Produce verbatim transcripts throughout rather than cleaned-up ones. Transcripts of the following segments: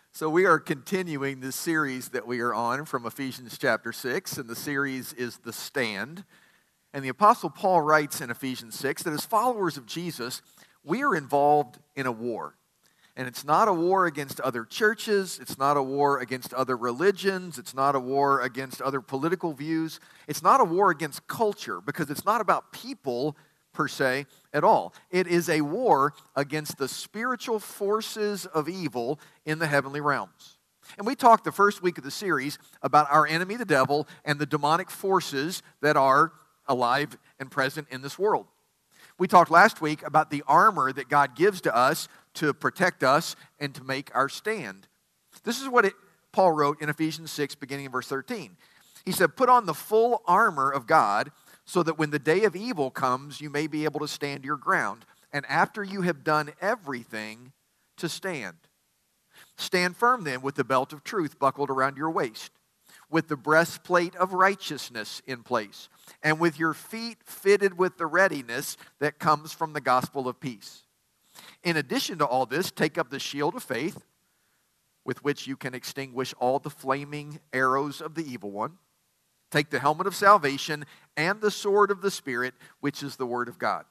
So we are continuing this series that we are on from Ephesians chapter six, and the series is The Stand. And the Apostle Paul writes in Ephesians six that as followers of Jesus, we are involved in a war. And it's not a war against other churches, it's not a war against other religions, it's not a war against other political views, it's not a war against culture, because it's not about people per se at all. It is a war against the spiritual forces of evil in the heavenly realms. And we talked the first week of the series about our enemy, the devil, and the demonic forces that are alive and present in this world. We talked last week about the armor that God gives to us to protect us and to make our stand. This is what it, Paul wrote in Ephesians six, beginning in verse thirteen. He said, "Put on the full armor of God, so that when the day of evil comes, you may be able to stand your ground. And after you have done everything, to stand. Stand firm then with the belt of truth buckled around your waist, with the breastplate of righteousness in place, and with your feet fitted with the readiness that comes from the gospel of peace. In addition to all this, take up the shield of faith, with which you can extinguish all the flaming arrows of the evil one. Take the helmet of salvation and the sword of the Spirit, which is the Word of God."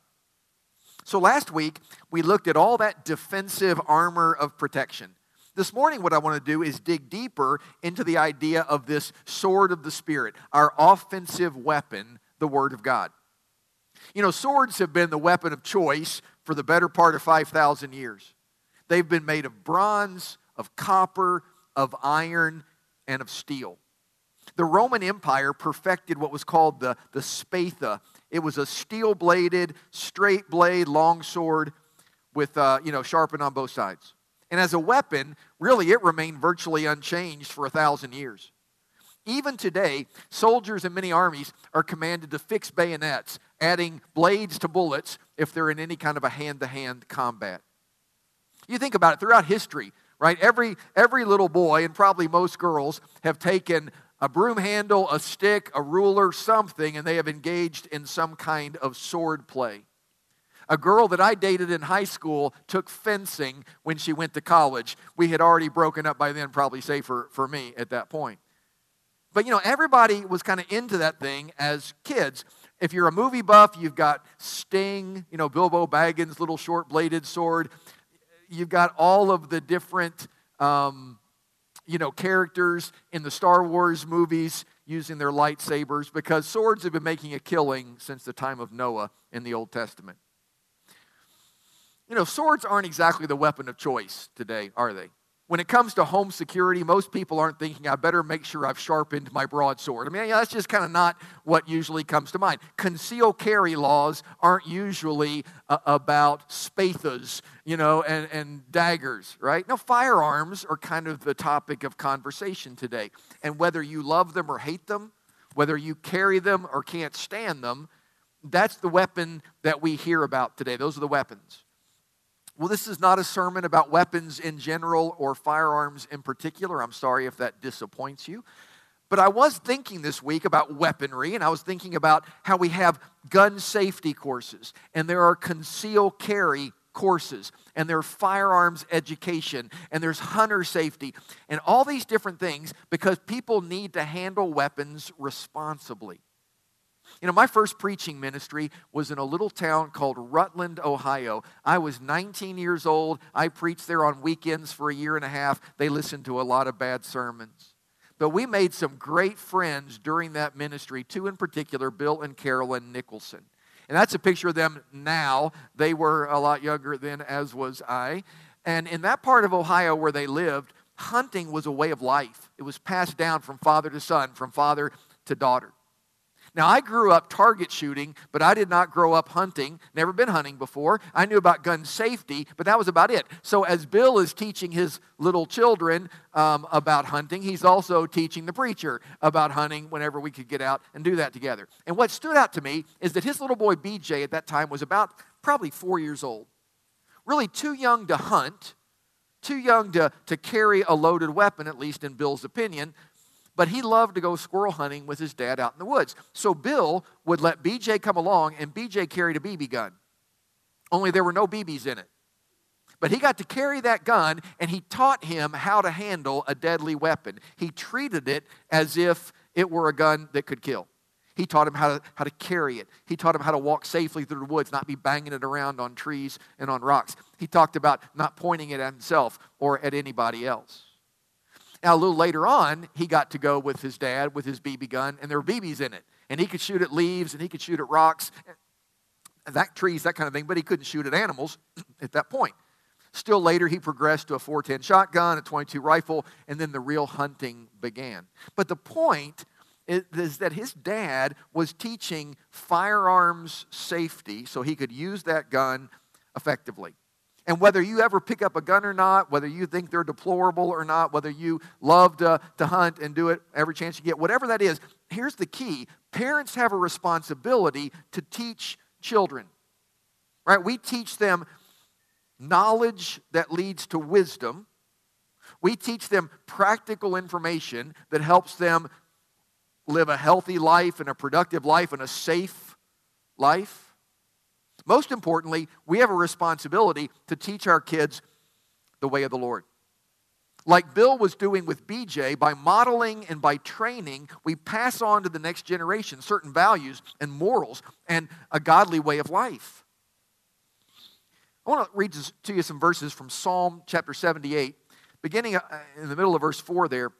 So last week, we looked at all that defensive armor of protection. This morning, what I want to do is dig deeper into the idea of this sword of the Spirit, our offensive weapon, the Word of God. You know, swords have been the weapon of choice for the better part of five thousand years. They've been made of bronze, of copper, of iron, and of steel. The Roman Empire perfected what was called the, the spatha. It was a steel-bladed, straight blade, long sword with, uh, you know, sharpened on both sides. And as a weapon, really, it remained virtually unchanged for a thousand years. Even today, soldiers in many armies are commanded to fix bayonets, adding blades to bullets if they're in any kind of a hand-to-hand combat. You think about it, throughout history, right? Every, every little boy, and probably most girls, have taken a broom handle, a stick, a ruler, something, and they have engaged in some kind of sword play. A girl that I dated in high school took fencing when she went to college. We had already broken up by then, probably safer for me at that point. But, you know, everybody was kind of into that thing as kids. If you're a movie buff, you've got Sting, you know, Bilbo Baggins' little short-bladed sword. You've got all of the different um, you know, characters in the Star Wars movies using their lightsabers, because swords have been making a killing since the time of Noah in the Old Testament. You know, swords aren't exactly the weapon of choice today, are they? When it comes to home security, most people aren't thinking, I better make sure I've sharpened my broadsword. I mean, yeah, that's just kind of not what usually comes to mind. Concealed carry laws aren't usually uh, about spathas, you know, and, and daggers, right? No, firearms are kind of the topic of conversation today. And whether you love them or hate them, whether you carry them or can't stand them, that's the weapon that we hear about today. Those are the weapons. Well, this is not a sermon about weapons in general or firearms in particular. I'm sorry if that disappoints you. But I was thinking this week about weaponry, and I was thinking about how we have gun safety courses, and there are concealed carry courses, and there's firearms education, and there's hunter safety, and all these different things because people need to handle weapons responsibly. You know, my first preaching ministry was in a little town called Rutland, Ohio. I was nineteen years old. I preached there on weekends for a year and a half. They listened to a lot of bad sermons. But we made some great friends during that ministry, two in particular, Bill and Carolyn Nicholson. And that's a picture of them now. They were a lot younger then, as was I. And in that part of Ohio where they lived, hunting was a way of life. It was passed down from father to son, from father to daughter. Now, I grew up target shooting, but I did not grow up hunting. Never been hunting before. I knew about gun safety, but that was about it. So as Bill is teaching his little children um, about hunting, he's also teaching the preacher about hunting whenever we could get out and do that together. And what stood out to me is that his little boy B J at that time was about probably four years old. Really too young to hunt, too young to, to carry a loaded weapon, at least in Bill's opinion. But he loved to go squirrel hunting with his dad out in the woods. So Bill would let B J come along, and B J carried a B B gun. Only there were no B Bs in it. But he got to carry that gun, and he taught him how to handle a deadly weapon. He treated it as if it were a gun that could kill. He taught him how to, how to carry it. He taught him how to walk safely through the woods, not be banging it around on trees and on rocks. He talked about not pointing it at himself or at anybody else. Now, a little later on, he got to go with his dad with his B B gun, and there were B Bs in it. And he could shoot at leaves, and he could shoot at rocks, and that trees, that kind of thing, but he couldn't shoot at animals at that point. Still later, he progressed to a four ten shotgun, a twenty-two rifle, and then the real hunting began. But the point is, is that his dad was teaching firearms safety so he could use that gun effectively. And whether you ever pick up a gun or not, whether you think they're deplorable or not, whether you love to, to hunt and do it every chance you get, whatever that is, here's the key. Parents have a responsibility to teach children. Right? We teach them knowledge that leads to wisdom. We teach them practical information that helps them live a healthy life and a productive life and a safe life. Most importantly, we have a responsibility to teach our kids the way of the Lord. Like Bill was doing with B J, by modeling and by training, we pass on to the next generation certain values and morals and a godly way of life. I want to read to you some verses from Psalm chapter seventy-eight, beginning in the middle of verse four there.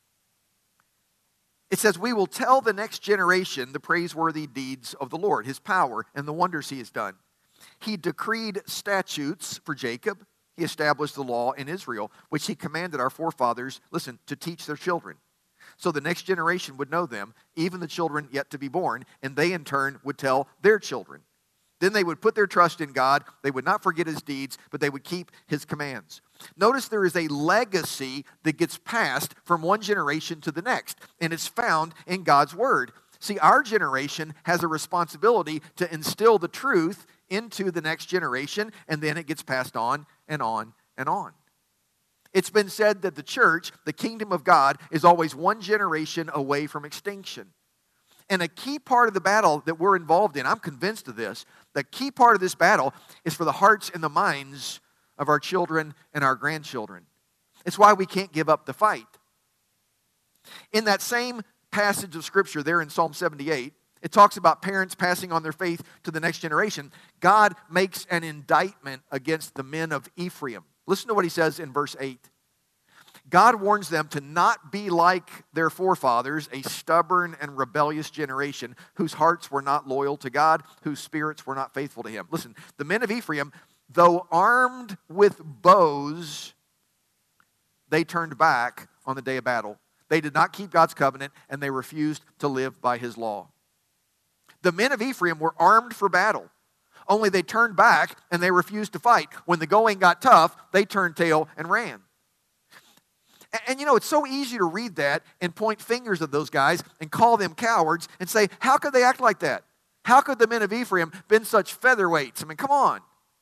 It says, "We will tell the next generation the praiseworthy deeds of the Lord, His power, and the wonders He has done. He decreed statutes for Jacob. He established the law in Israel, which He commanded our forefathers, listen, to teach their children. So the next generation would know them, even the children yet to be born, and they in turn would tell their children. Then they would put their trust in God. They would not forget His deeds, but they would keep His commands." Notice there is a legacy that gets passed from one generation to the next, and it's found in God's Word. See, our generation has a responsibility to instill the truth into the next generation, and then it gets passed on and on and on. It's been said that the church, the kingdom of God, is always one generation away from extinction. And a key part of the battle that we're involved in, I'm convinced of this, the key part of this battle is for the hearts and the minds of our children and our grandchildren. It's why we can't give up the fight. In that same passage of Scripture there in Psalm seventy-eight, it talks about parents passing on their faith to the next generation. God makes an indictment against the men of Ephraim. Listen to what He says in verse eight. God warns them to not be like their forefathers, a stubborn and rebellious generation whose hearts were not loyal to God, whose spirits were not faithful to Him. Listen, the men of Ephraim, though armed with bows, they turned back on the day of battle. They did not keep God's covenant, and they refused to live by His law. The men of Ephraim were armed for battle, only they turned back and they refused to fight. When the going got tough, they turned tail and ran. And, and you know, it's so easy to read that and point fingers at those guys and call them cowards and say, how could they act like that? How could the men of Ephraim been such featherweights? I mean, come on.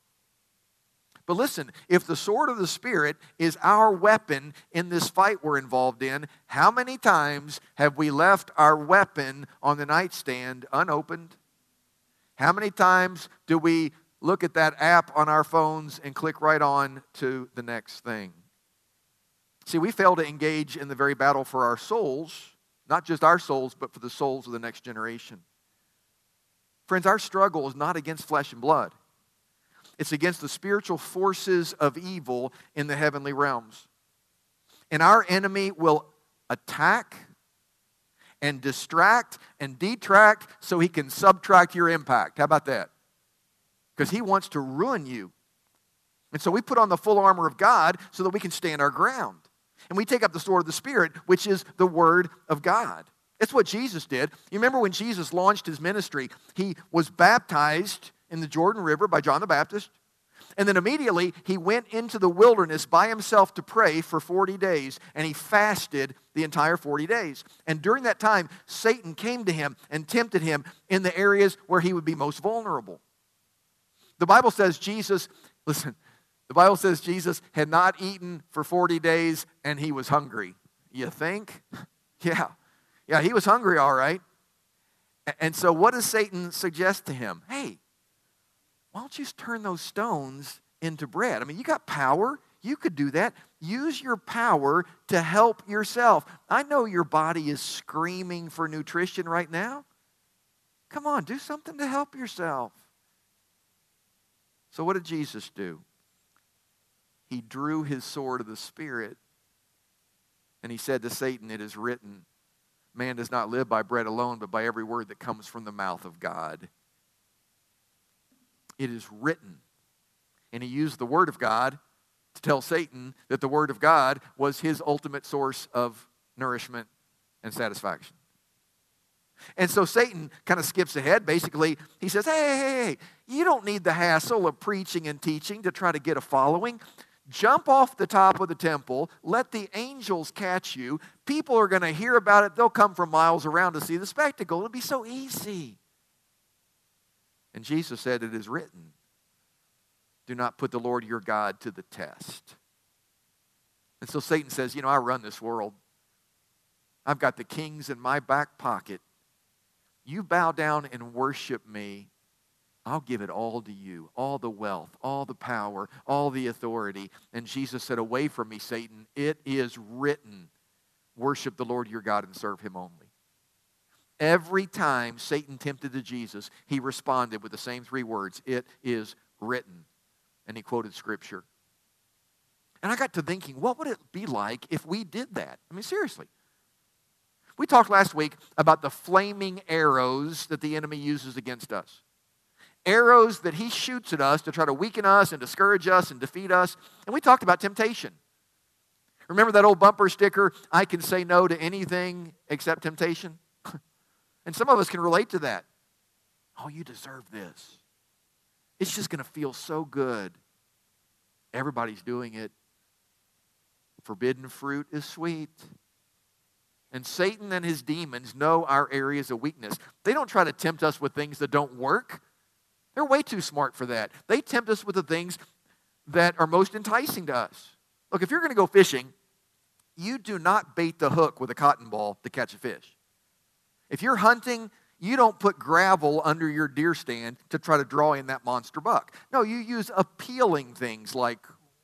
But listen, if the sword of the Spirit is our weapon in this fight we're involved in, how many times have we left our weapon on the nightstand unopened? How many times do we look at that app on our phones and click right on to the next thing? See, we fail to engage in the very battle for our souls, not just our souls, but for the souls of the next generation. Friends, our struggle is not against flesh and blood. It's against the spiritual forces of evil in the heavenly realms. And our enemy will attack and distract and detract so he can subtract your impact. How about that? Because he wants to ruin you. And so we put on the full armor of God so that we can stand our ground. And we take up the sword of the Spirit, which is the Word of God. It's what Jesus did. You remember when Jesus launched His ministry, He was baptized in the Jordan River by John the Baptist. And then immediately He went into the wilderness by Himself to pray for forty days. And He fasted the entire forty days. And during that time, Satan came to Him and tempted Him in the areas where He would be most vulnerable. The Bible says Jesus, listen, the Bible says Jesus had not eaten for forty days and He was hungry. You think? Yeah. Yeah, He was hungry, all right. And so what does Satan suggest to Him? Hey, why don't you turn those stones into bread. I mean, you got power. You could do that. Use your power to help yourself. I know your body is screaming for nutrition right now. Come on, do something to help yourself. So what did Jesus do? He drew his sword of the Spirit, and he said to Satan, it is written, man does not live by bread alone, but by every word that comes from the mouth of God. It is written. And he used the word of God to tell Satan that the word of God was his ultimate source of nourishment and satisfaction. And so Satan kind of skips ahead. Basically, he says, hey, hey, hey, hey, you don't need the hassle of preaching and teaching to try to get a following. Jump off the top of the temple. Let the angels catch you. People are going to hear about it. They'll come from miles around to see the spectacle. It'll be so easy. And Jesus said, it is written, do not put the Lord your God to the test. And so Satan says, you know, I run this world. I've got the kings in my back pocket. You bow down and worship me, I'll give it all to you, all the wealth, all the power, all the authority. And Jesus said, away from me, Satan, it is written, worship the Lord your God and serve him only. Every time Satan tempted to Jesus, he responded with the same three words, it is written. And he quoted Scripture. And I got to thinking, what would it be like if we did that? I mean, seriously. We talked last week about the flaming arrows that the enemy uses against us. Arrows that he shoots at us to try to weaken us and discourage us and defeat us. And we talked about temptation. Remember that old bumper sticker, I can say no to anything except temptation? And some of us can relate to that. Oh, you deserve this. It's just going to feel so good. Everybody's doing it. Forbidden fruit is sweet. And Satan and his demons know our areas of weakness. They don't try to tempt us with things that don't work. They're way too smart for that. They tempt us with the things that are most enticing to us. Look, if you're going to go fishing, you do not bait the hook with a cotton ball to catch a fish. If you're hunting, you don't put gravel under your deer stand to try to draw in that monster buck. No, you use appealing things like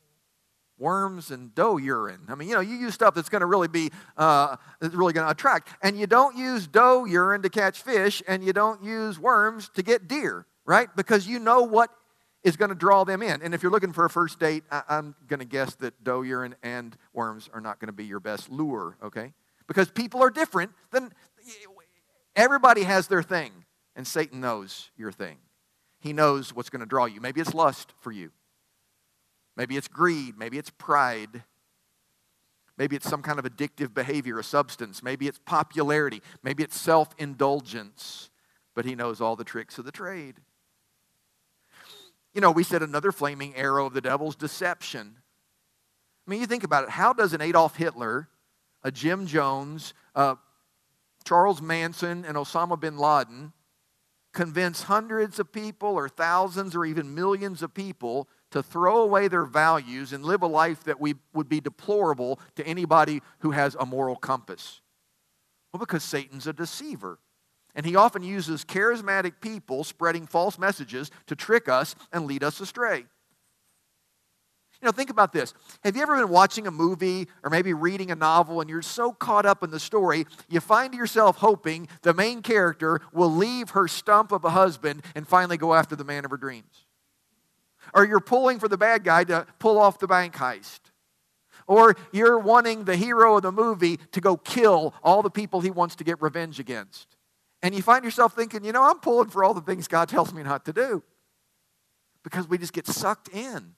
worms and doe urine. I mean, you know, you use stuff that's going to really be, uh, that's really going to attract. And you don't use doe urine to catch fish, and you don't use worms to get deer, right? Because you know what is going to draw them in. And if you're looking for a first date, I- I'm going to guess that doe urine and worms are not going to be your best lure, okay? Because people are different. Than everybody has their thing, and Satan knows your thing. He knows what's going to draw you. Maybe it's lust for you. Maybe it's greed. Maybe it's pride. Maybe it's some kind of addictive behavior, a substance. Maybe it's popularity. Maybe it's self-indulgence. But he knows all the tricks of the trade. You know, we said another flaming arrow of the devil's deception. I mean, you think about it. How does an Adolf Hitler, a Jim Jones, a Charles Manson, and Osama bin Laden convince hundreds of people or thousands or even millions of people to throw away their values and live a life that we would be deplorable to anybody who has a moral compass? Well, because Satan's a deceiver. And he often uses charismatic people spreading false messages to trick us and lead us astray. You know, think about this. Have you ever been watching a movie or maybe reading a novel and you're so caught up in the story, you find yourself hoping the main character will leave her stump of a husband and finally go after the man of her dreams? Or you're pulling for the bad guy to pull off the bank heist. Or you're wanting the hero of the movie to go kill all the people he wants to get revenge against. And you find yourself thinking, you know, I'm pulling for all the things God tells me not to do. Because we just get sucked in.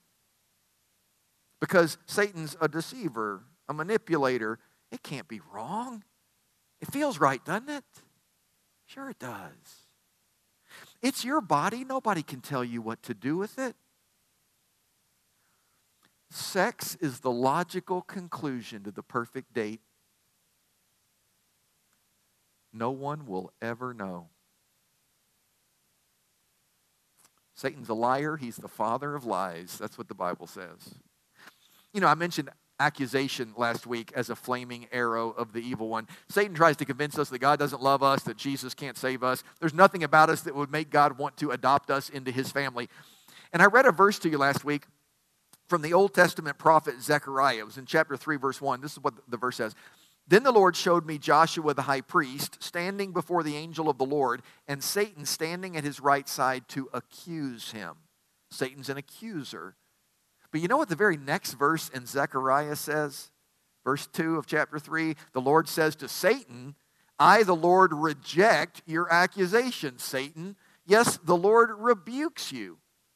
Because Satan's a deceiver, a manipulator. It can't be wrong. It feels right, doesn't it? Sure it does. It's your body. Nobody can tell you what to do with it. Sex is the logical conclusion to the perfect date. No one will ever know. Satan's a liar. He's the father of lies. That's what the Bible says. You know, I mentioned accusation last week as a flaming arrow of the evil one. Satan tries to convince us that God doesn't love us, that Jesus can't save us. There's nothing about us that would make God want to adopt us into his family. And I read a verse to you last week from the Old Testament prophet Zechariah. It was in chapter three, verse one. This is what the verse says. Then the Lord showed me Joshua the high priest standing before the angel of the Lord, and Satan standing at his right side to accuse him. Satan's an accuser. But you know what the very next verse in Zechariah says? Verse two of chapter three, the Lord says to Satan, I, the Lord, reject your accusation, Satan. Yes, the Lord rebukes you.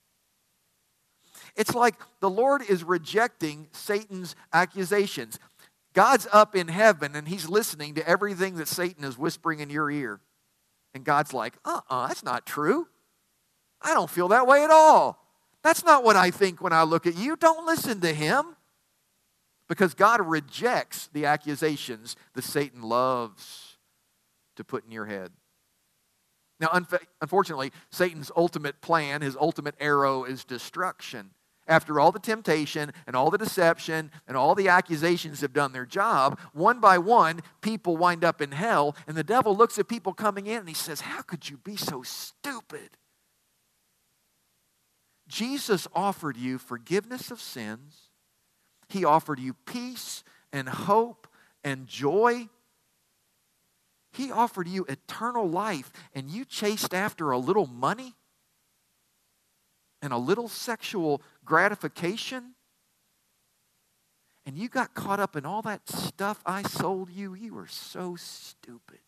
It's like the Lord is rejecting Satan's accusations. God's up in heaven and he's listening to everything that Satan is whispering in your ear. And God's like, uh-uh, that's not true. I don't feel that way at all. That's not what I think when I look at you. Don't listen to him. Because God rejects the accusations that Satan loves to put in your head. Now, unf- unfortunately, Satan's ultimate plan, his ultimate arrow is destruction. After all the temptation and all the deception and all the accusations have done their job, one by one, people wind up in hell, and the devil looks at people coming in and he says, how could you be so stupid? Jesus offered you forgiveness of sins. He offered you peace and hope and joy. He offered you eternal life, and you chased after a little money and a little sexual gratification, and you got caught up in all that stuff I sold you. You were so stupid.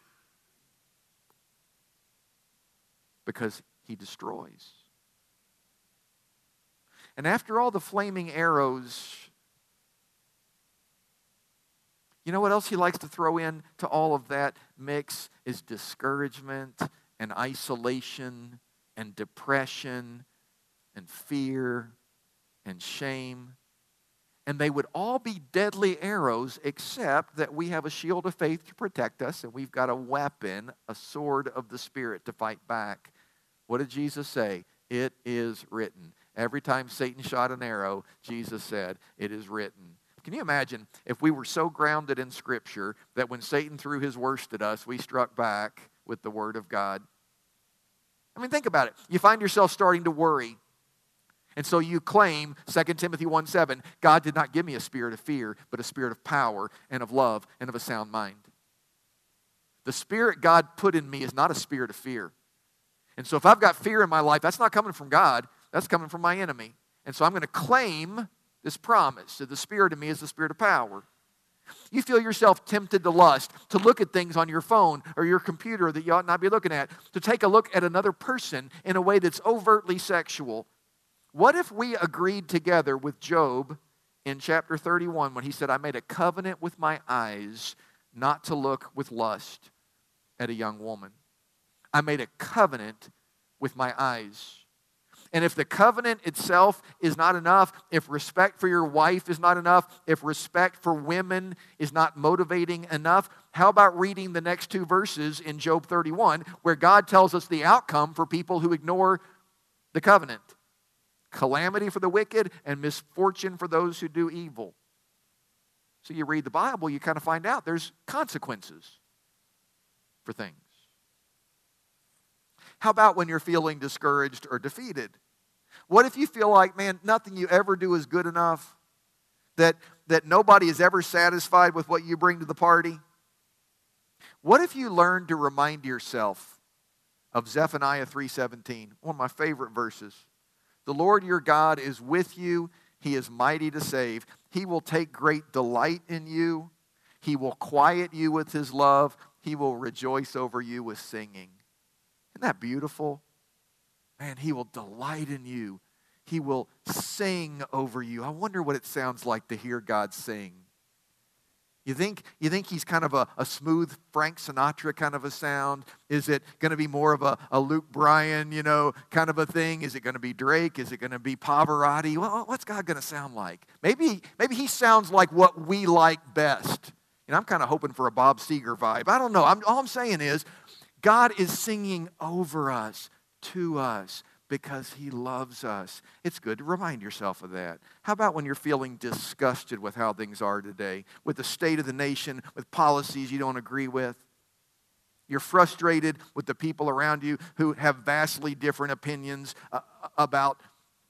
Because he destroys. And after all the flaming arrows, you know what else he likes to throw in to all of that mix is discouragement and isolation and depression and fear and shame. And they would all be deadly arrows except that we have a shield of faith to protect us and we've got a weapon, a sword of the Spirit to fight back. What did Jesus say? It is written. Every time Satan shot an arrow, Jesus said, it is written. Can you imagine if we were so grounded in Scripture that when Satan threw his worst at us, we struck back with the Word of God? I mean, think about it. You find yourself starting to worry. And so you claim, Second Timothy one seven, God did not give me a spirit of fear, but a spirit of power and of love and of a sound mind. The spirit God put in me is not a spirit of fear. And so if I've got fear in my life, that's not coming from God. That's coming from my enemy. And so I'm going to claim this promise that the Spirit in me is the Spirit of power. You feel yourself tempted to lust, to look at things on your phone or your computer that you ought not be looking at, to take a look at another person in a way that's overtly sexual. What if we agreed together with Job in chapter thirty-one when he said, I made a covenant with my eyes not to look with lust at a young woman. I made a covenant with my eyes. And if the covenant itself is not enough, if respect for your wife is not enough, if respect for women is not motivating enough, how about reading the next two verses in Job thirty-one where God tells us the outcome for people who ignore the covenant? Calamity for the wicked and misfortune for those who do evil. So you read the Bible, you kind of find out there's consequences for things. How about when you're feeling discouraged or defeated? What if you feel like, man, nothing you ever do is good enough? That, that nobody is ever satisfied with what you bring to the party? What if you learn to remind yourself of Zephaniah three seventeen, one of my favorite verses? The Lord your God is with you. He is mighty to save. He will take great delight in you. He will quiet you with his love. He will rejoice over you with singing. Isn't that beautiful? Man, he will delight in you. He will sing over you. I wonder what it sounds like to hear God sing. You think, you think he's kind of a, a smooth Frank Sinatra kind of a sound? Is it going to be more of a, a Luke Bryan, you know, kind of a thing? Is it going to be Drake? Is it going to be Pavarotti? Well, what's God going to sound like? Maybe, maybe he sounds like what we like best. And I'm kind of hoping for a Bob Seger vibe. I don't know. I'm, all I'm saying is God is singing over us, to us, because he loves us. It's good to remind yourself of that. How about when you're feeling disgusted with how things are today, with the state of the nation, with policies you don't agree with? You're frustrated with the people around you who have vastly different opinions uh, about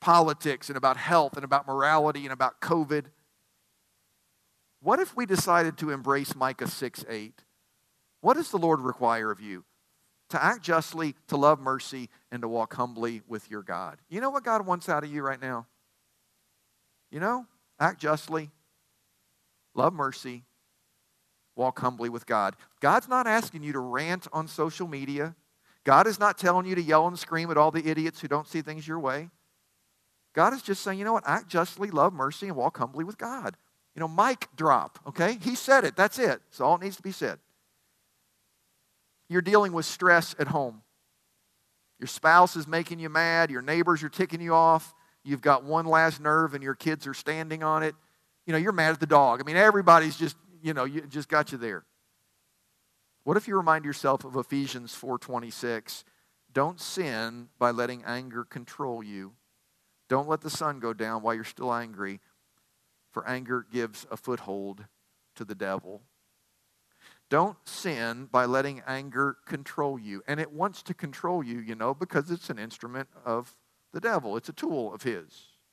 politics and about health and about morality and about COVID. What if we decided to embrace Micah six eight? What does the Lord require of you? To act justly, to love mercy, and to walk humbly with your God. You know what God wants out of you right now? You know, act justly, love mercy, walk humbly with God. God's not asking you to rant on social media. God is not telling you to yell and scream at all the idiots who don't see things your way. God is just saying, you know what, act justly, love mercy, and walk humbly with God. You know, mic drop, okay? He said it, that's it. That's all it needs to be said. You're dealing with stress at home. Your spouse is making you mad. Your neighbors are ticking you off. You've got one last nerve and your kids are standing on it. You know, you're mad at the dog. I mean, everybody's just, you know, you just got you there. What if you remind yourself of Ephesians four twenty-six? Don't sin by letting anger control you. Don't let the sun go down while you're still angry, for anger gives a foothold to the devil. Don't sin by letting anger control you. And it wants to control you, you know, because it's an instrument of the devil. It's a tool of his.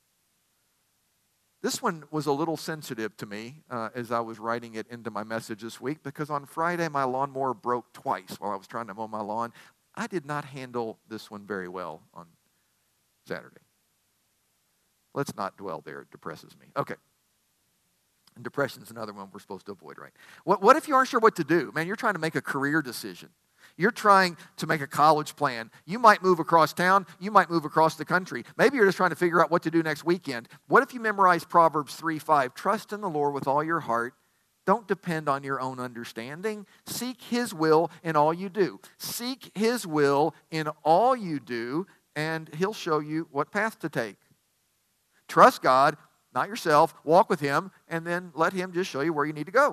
This one was a little sensitive to me uh, as I was writing it into my message this week, because on Friday my lawnmower broke twice while I was trying to mow my lawn. I did not handle this one very well on Saturday. Let's not dwell there. It depresses me. Okay. And depression is another one we're supposed to avoid, right? What, what if you aren't sure what to do? Man, you're trying to make a career decision. You're trying to make a college plan. You might move across town. You might move across the country. Maybe you're just trying to figure out what to do next weekend. What if you memorize Proverbs three five? Trust in the Lord with all your heart. Don't depend on your own understanding. Seek His will in all you do. Seek His will in all you do, and He'll show you what path to take. Trust God, not yourself. Walk with Him, and then let Him just show you where you need to go.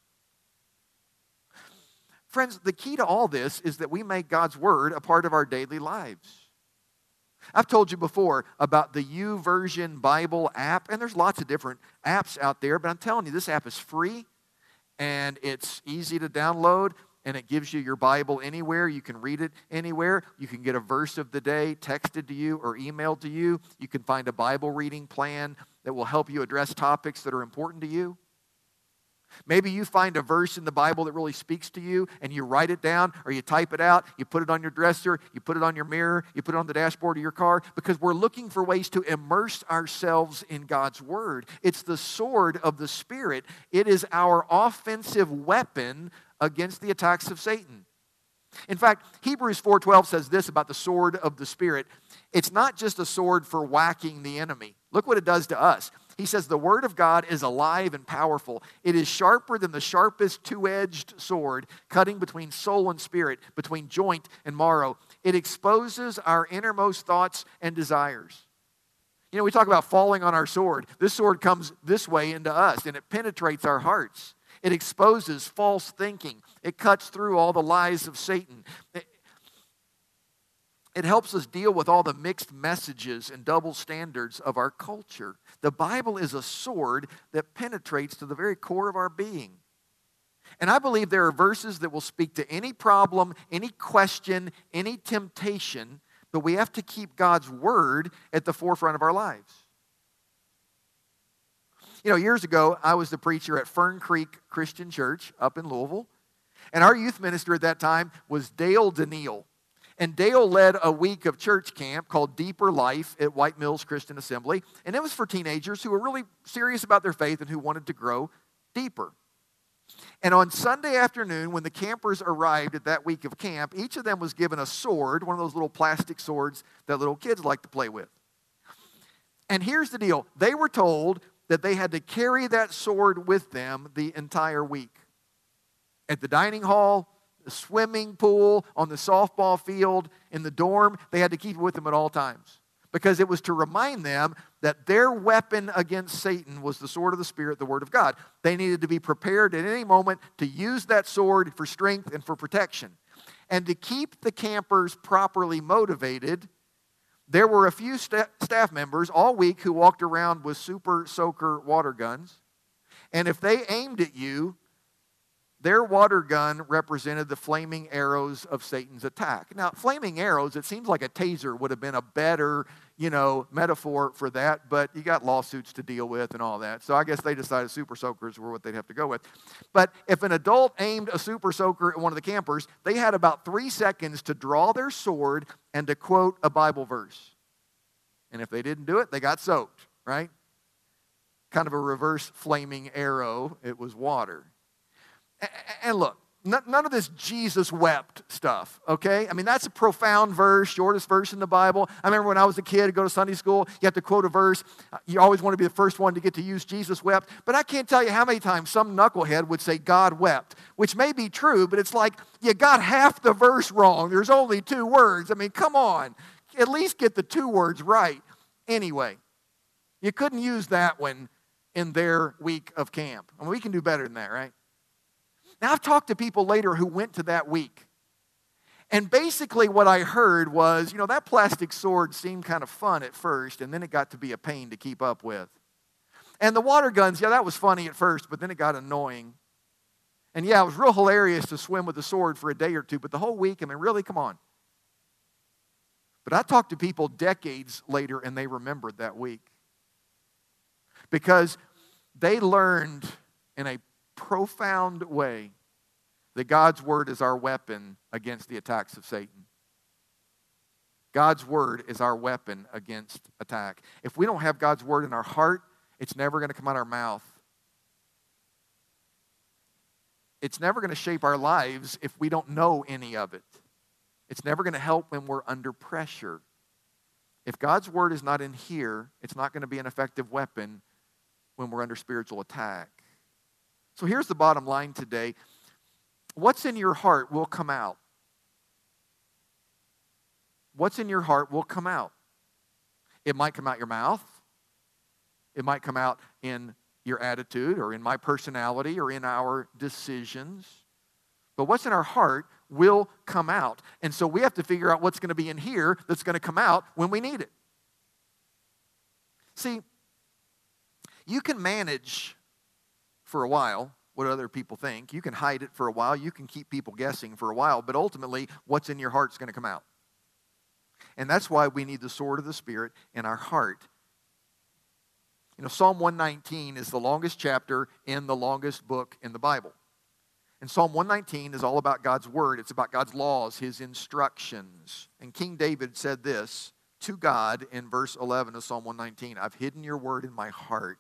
Friends, the key to all this is that we make God's Word a part of our daily lives. I've told you before about the YouVersion Bible app, and there's lots of different apps out there, but I'm telling you, this app is free, and it's easy to download, and it gives you your Bible anywhere. You can read it anywhere. You can get a verse of the day texted to you or emailed to you. You can find a Bible reading plan that will help you address topics that are important to you. Maybe you find a verse in the Bible that really speaks to you, and you write it down, or you type it out, you put it on your dresser, you put it on your mirror, you put it on the dashboard of your car, because we're looking for ways to immerse ourselves in God's Word. It's the sword of the Spirit. It is our offensive weapon against the attacks of Satan. In fact, Hebrews four twelve says this about the sword of the Spirit. It's not just a sword for whacking the enemy. Look what it does to us. He says the Word of God is alive and powerful. It is sharper than the sharpest two-edged sword, cutting between soul and spirit, between joint and marrow. It exposes our innermost thoughts and desires. You know, we talk about falling on our sword. This sword comes this way into us, and it penetrates our hearts. It exposes false thinking. It cuts through all the lies of Satan. It, It helps us deal with all the mixed messages and double standards of our culture. The Bible is a sword that penetrates to the very core of our being. And I believe there are verses that will speak to any problem, any question, any temptation, but we have to keep God's Word at the forefront of our lives. You know, years ago, I was the preacher at Fern Creek Christian Church up in Louisville, and our youth minister at that time was Dale Daniel. And Dale led a week of church camp called Deeper Life at White Mills Christian Assembly. And it was for teenagers who were really serious about their faith and who wanted to grow deeper. And on Sunday afternoon, when the campers arrived at that week of camp, each of them was given a sword, one of those little plastic swords that little kids like to play with. And here's the deal. They were told that they had to carry that sword with them the entire week. At the dining hall, the swimming pool, on the softball field, in the dorm, they had to keep it with them at all times. Because it was to remind them that their weapon against Satan was the sword of the Spirit, the Word of God. They needed to be prepared at any moment to use that sword for strength and for protection. And to keep the campers properly motivated, there were a few st- staff members all week who walked around with super soaker water guns. And if they aimed at you, Their water gun represented the flaming arrows of Satan's attack. Now, flaming arrows, it seems like a taser would have been a better, you know, metaphor for that, but you got lawsuits to deal with and all that. So I guess they decided super soakers were what they'd have to go with. But if an adult aimed a super soaker at one of the campers, they had about three seconds to draw their sword and to quote a Bible verse. And if they didn't do it, they got soaked, right? Kind of a reverse flaming arrow. It was water. And look, none of this Jesus wept stuff, okay? I mean, that's a profound verse, shortest verse in the Bible. I remember when I was a kid, go to Sunday school, you have to quote a verse. You always want to be the first one to get to use Jesus wept. But I can't tell you how many times some knucklehead would say God wept, which may be true, but it's like you got half the verse wrong. There's only two words. I mean, come on. At least get the two words right. Anyway, you couldn't use that one in their week of camp. I mean, we can do better than that, right? Now, I've talked to people later who went to that week. And basically what I heard was, you know, that plastic sword seemed kind of fun at first, and then it got to be a pain to keep up with. And the water guns, yeah, that was funny at first, but then it got annoying. And yeah, it was real hilarious to swim with a sword for a day or two, but the whole week, I mean, really, come on. But I talked to people decades later, and they remembered that week. Because they learned in a profound way that God's word is our weapon against the attacks of Satan. God's word is our weapon against attack. If we don't have God's word in our heart, it's never going to come out of our mouth. It's never going to shape our lives if we don't know any of it. It's never going to help when we're under pressure. If God's word is not in here, it's not going to be an effective weapon when we're under spiritual attack. So here's the bottom line today. What's in your heart will come out. What's in your heart will come out. It might come out your mouth. It might come out in your attitude or in my personality or in our decisions. But what's in our heart will come out. And so we have to figure out what's going to be in here that's going to come out when we need it. See, you can manage for a while what other people think. You can hide it for a while. You can keep people guessing for a while. But ultimately, what's in your heart is going to come out. And that's why we need the sword of the Spirit in our heart. You know, Psalm one nineteen is the longest chapter in the longest book in the Bible. And Psalm one nineteen is all about God's word. It's about God's laws, his instructions. And King David said this to God in verse eleven of Psalm one nineteen, I've hidden your word in my heart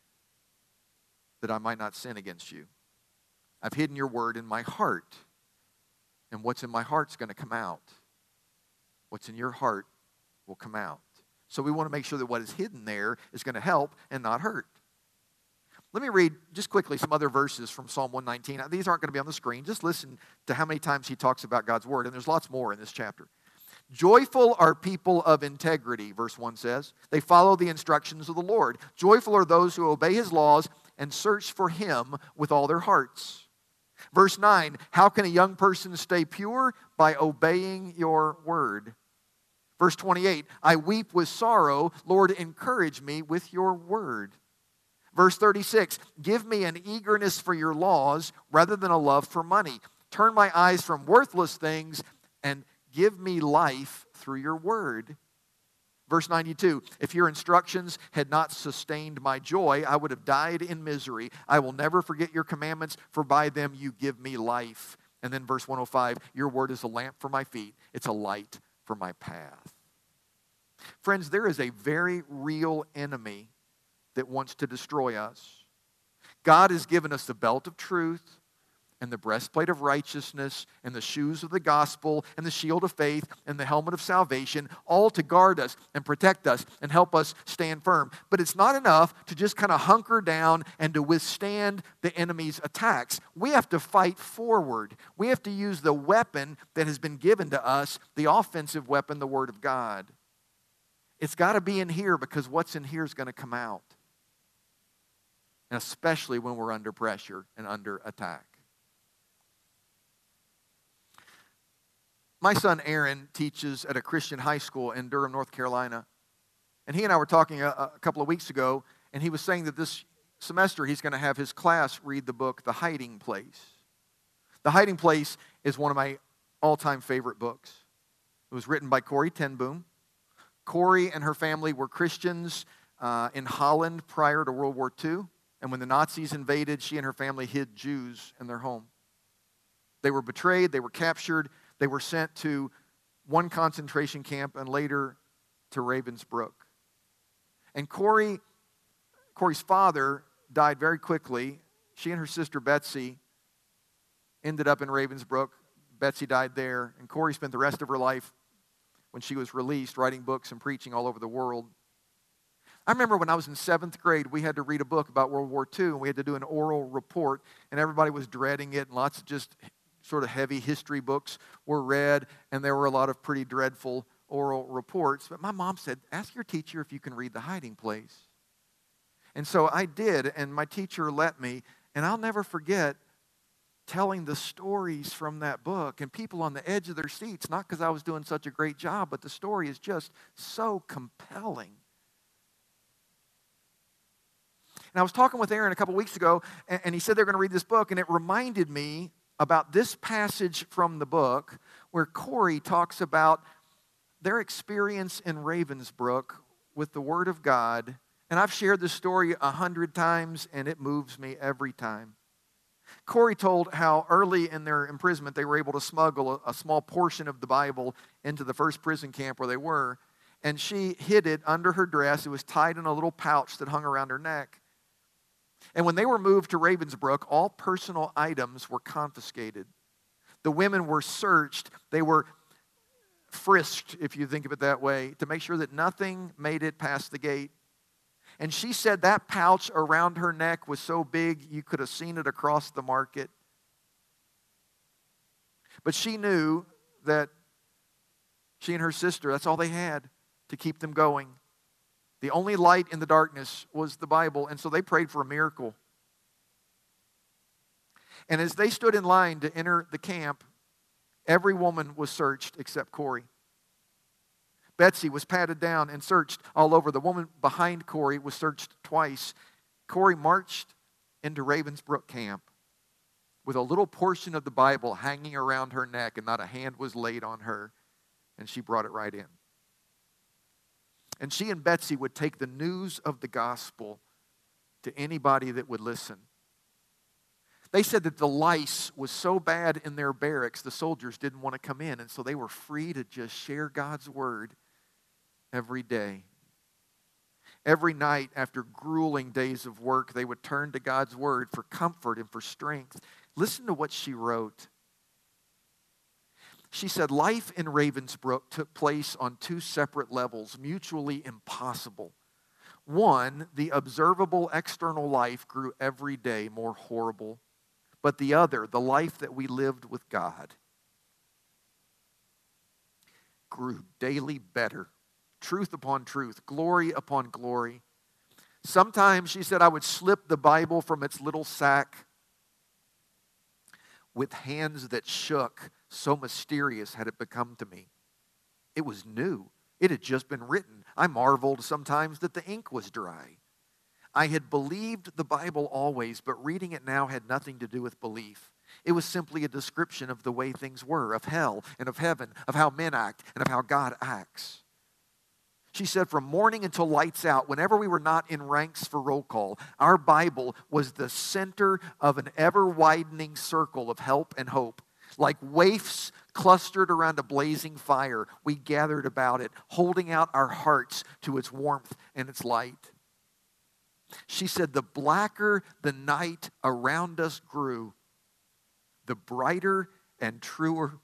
that I might not sin against you. I've hidden your word in my heart. And what's in my heart's going to come out. What's in your heart will come out. So we want to make sure that what is hidden there is going to help and not hurt. Let me read just quickly some other verses from Psalm one nineteen. These aren't going to be on the screen. Just listen to how many times he talks about God's word. And there's lots more in this chapter. Joyful are people of integrity, verse one says. They follow the instructions of the Lord. Joyful are those who obey his laws and search for him with all their hearts. Verse nine, how can a young person stay pure? By obeying your word. Verse twenty-eight, I weep with sorrow. Lord, encourage me with your word. Verse thirty-six, give me an eagerness for your laws rather than a love for money. Turn my eyes from worthless things and give me life through your word. Verse ninety-two, if your instructions had not sustained my joy, I would have died in misery. I will never forget your commandments, for by them you give me life. And then verse one oh five, your word is a lamp for my feet. It's a light for my path. Friends, there is a very real enemy that wants to destroy us. God has given us the belt of truth and the breastplate of righteousness and the shoes of the gospel and the shield of faith and the helmet of salvation, all to guard us and protect us and help us stand firm. But it's not enough to just kind of hunker down and to withstand the enemy's attacks. We have to fight forward. We have to use the weapon that has been given to us, the offensive weapon, the Word of God. It's got to be in here because what's in here is going to come out. And especially when we're under pressure and under attack. My son Aaron teaches at a Christian high school in Durham, North Carolina. And he and I were talking a, a couple of weeks ago, and he was saying that this semester he's going to have his class read the book, The Hiding Place. The Hiding Place is one of my all-time favorite books. It was written by Corrie ten Boom. Corrie and her family were Christians uh, in Holland prior to World War Two. And when the Nazis invaded, she and her family hid Jews in their home. They were betrayed, they were captured, they were sent to one concentration camp and later to Ravensbrück. And Corrie, Corrie's father died very quickly. She and her sister Betsy ended up in Ravensbrück. Betsy died there, and Corrie spent the rest of her life, when she was released, writing books and preaching all over the world. I remember when I was in seventh grade, we had to read a book about World War Two, and we had to do an oral report, and everybody was dreading it, and lots of just sort of heavy history books were read, and there were a lot of pretty dreadful oral reports. But my mom said, ask your teacher if you can read The Hiding Place. And so I did, and my teacher let me, and I'll never forget telling the stories from that book, and people on the edge of their seats, not because I was doing such a great job, but the story is just so compelling. And I was talking with Aaron a couple weeks ago, and he said they're going to read this book, and it reminded me about this passage from the book where Corrie talks about their experience in Ravensbrück with the Word of God. And I've shared this story a hundred times, and it moves me every time. Corrie told how early in their imprisonment they were able to smuggle a, a small portion of the Bible into the first prison camp where they were, and she hid it under her dress. It was tied in a little pouch that hung around her neck. And when they were moved to Ravensbrück, all personal items were confiscated. The women were searched. They were frisked, if you think of it that way, to make sure that nothing made it past the gate. And she said that pouch around her neck was so big you could have seen it across the market. But she knew that she and her sister, that's all they had to keep them going. The only light in the darkness was the Bible, and so they prayed for a miracle. And as they stood in line to enter the camp, every woman was searched except Corrie. Betsy was patted down and searched all over. The woman behind Corrie was searched twice. Corrie marched into Ravensbrück camp with a little portion of the Bible hanging around her neck, and not a hand was laid on her, and she brought it right in. And she and Betsy would take the news of the gospel to anybody that would listen. They said that the lice was so bad in their barracks, the soldiers didn't want to come in, and so they were free to just share God's word every day. Every night after grueling days of work, they would turn to God's word for comfort and for strength. Listen to what she wrote. She said, life in Ravensbrück took place on two separate levels, mutually impossible. One, the observable external life grew every day more horrible. But the other, the life that we lived with God, grew daily better. Truth upon truth, glory upon glory. Sometimes, she said, I would slip the Bible from its little sack with hands that shook, so mysterious had it become to me. It was new. It had just been written. I marveled sometimes that the ink was dry. I had believed the Bible always, but reading it now had nothing to do with belief. It was simply a description of the way things were, of hell and of heaven, of how men act and of how God acts. She said from morning until lights out, whenever we were not in ranks for roll call, our Bible was the center of an ever-widening circle of help and hope. Like waifs clustered around a blazing fire, we gathered about it, holding out our hearts to its warmth and its light. She said, the blacker the night around us grew, the brighter and truer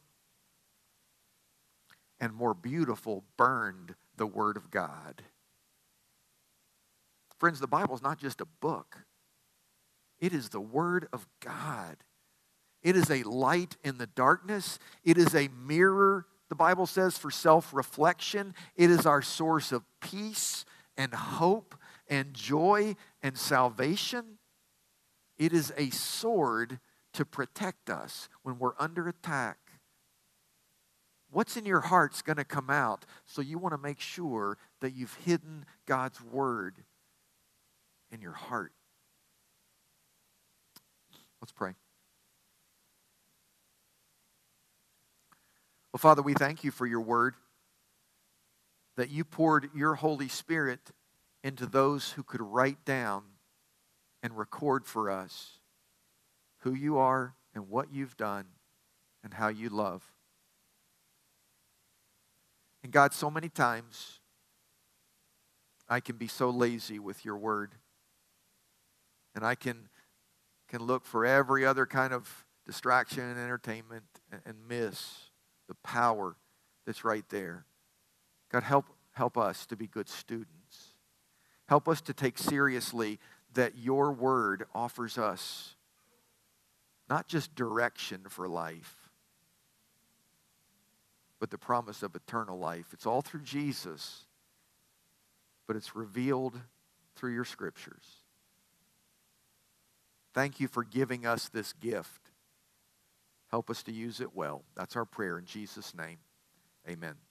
and more beautiful burned the Word of God. Friends, the Bible is not just a book. It is the Word of God. It is a light in the darkness. It is a mirror, the Bible says, for self-reflection. It is our source of peace and hope and joy and salvation. It is a sword to protect us when we're under attack. What's in your heart's going to come out, so you want to make sure that you've hidden God's word in your heart. Let's pray. Well, Father, we thank you for your word, that you poured your Holy Spirit into those who could write down and record for us who you are and what you've done and how you love. And God, so many times I can be so lazy with your word. And I can, can look for every other kind of distraction and entertainment and, and miss the power that's right there. God, help, help us to be good students. Help us to take seriously that your word offers us not just direction for life, but the promise of eternal life. It's all through Jesus, but it's revealed through your scriptures. Thank you for giving us this gift. Help us to use it well. That's our prayer in Jesus' name. Amen.